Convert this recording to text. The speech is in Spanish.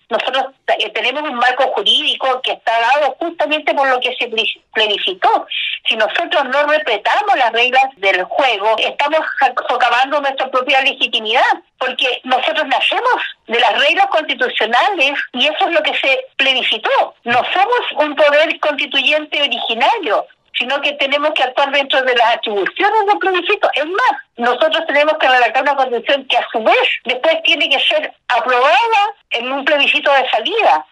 Nosotros tenemos un marco jurídico que está dado justamente por lo que se planificó. Si nosotros no respetamos las reglas del juego, estamos socavando nuestra propia legitimidad, porque nosotros nacemos de las reglas constitucionales y eso es lo que se planificó. No somos un poder constituyente originario, sino que tenemos que actuar dentro de las atribuciones del plebiscito. Es más, nosotros tenemos que redactar una constitución que a su vez después tiene que ser aprobada en un plebiscito de salida.